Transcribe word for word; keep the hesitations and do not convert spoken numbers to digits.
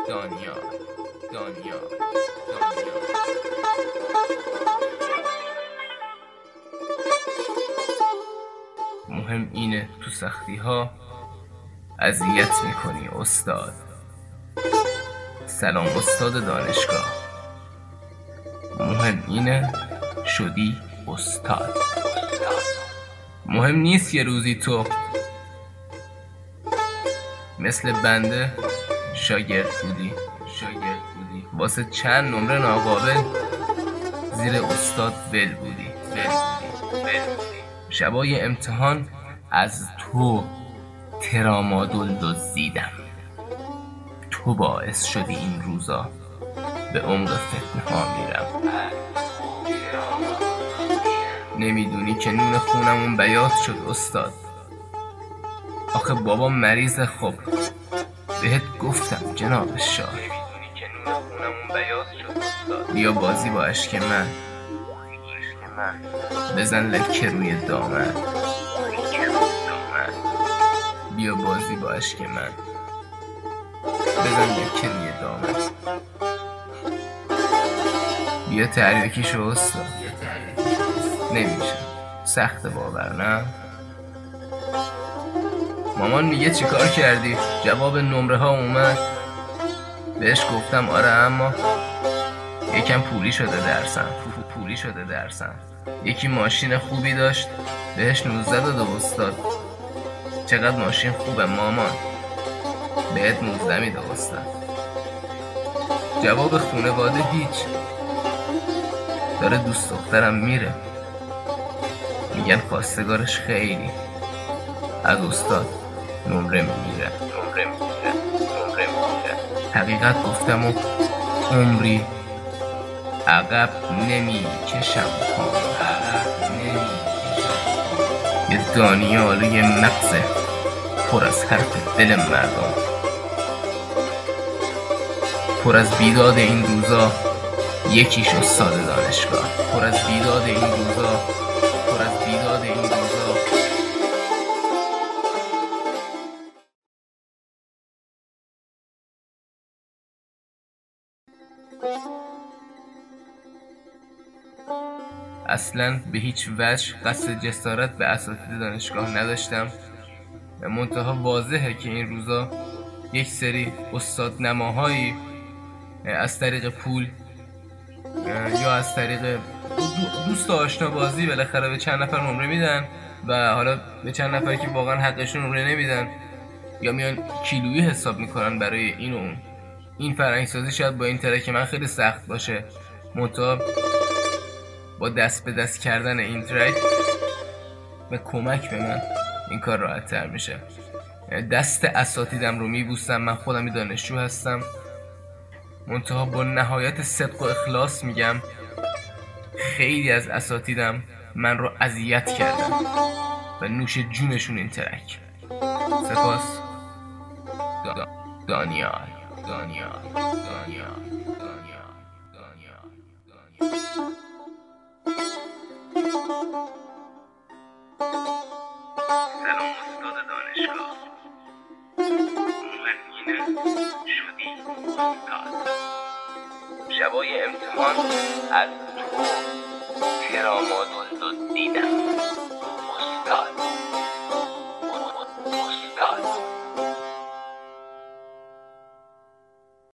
دانیال دانیال دانیال مهم اینه تو سختی ها اذیت میکنی استاد. سلام استاد دانشگاه. مهم اینه شدی استاد. مهم نیست یه روزی تو مثل بنده شاگرد بودی شاگرد بودی واسه چند نمره ناقابل زیر استاد ول بودی ول بودی ول بودی شبای امتحان از تو ترامادول دزدیدم. تو باعث شدی این روزا به عمق فتنه ها میرم. نمیدونی که نون خونمون بیاض شد استاد. آخه بابا مریض. خب بهت گفتم جناب شاه. نمیدونی که نون خونمون بیاض شد استاد. بیا بازی با اشک من بزن لکه روی دامن. بیا بازی با اشک من بزن لکه روی دامن. بیا تریاکی شو استاد. نمیشه، سخت باور نه؟ مامان میگه چیکار کردی؟ جواب نمره ها اومد. بهش گفتم آره اما یکم پولی شده درسم پولی شده درسم یکی ماشین خوبی داشت بهش نوزده داده استاد. چقدر ماشین خوبه مامان؟ بهت نوزده میده استاد. جواب خونواده هیچ. داره دوست دخترم میره. میگن خواستگارش خیلی از استاد نمره میگیره نمره میگیره نمره میگیره حقیقت گفتم و عمری عقب نمیکشم عقب نمیکشم. یه دانیال یه مغز پر از حرف دل مردم، پر از بیداد این روزا یکیش استاد دانشگاه. پر از بیداد این روزا پر از بیداد این روزا اصلا به هیچ وجه قصد جسارت به اساتید دانشگاه نداشتم. منتها واضحه که این روزا یک سری استاد نماهایی از طریق پول یا از طریق دوست آشنا بازی بالاخره به چند نفر نمره میدن و حالا به چند نفر که واقعا حقشون نمره نمیدن یا میان کیلویی حساب میکنن برای این و اون. این فرهنگسازی شاید با این ترک من خیلی سخت باشه، منتها با دست به دست کردن این ترک و کمک به من این کار راحت تر میشه. دست اساتیدم رو میبوسم. من خودم دانشجو هستم، منتها با نهایت صدق و اخلاص میگم خیلی از اساتیدم من رو اذیت کردن و نوش جونشون این ترک. سپاس. دا دانیال دانیال دانیال دانیال دانیال دانیال سلام استاد دانشگاه. مهمینه شدی استاد. شبای امتحان از تو ترامادول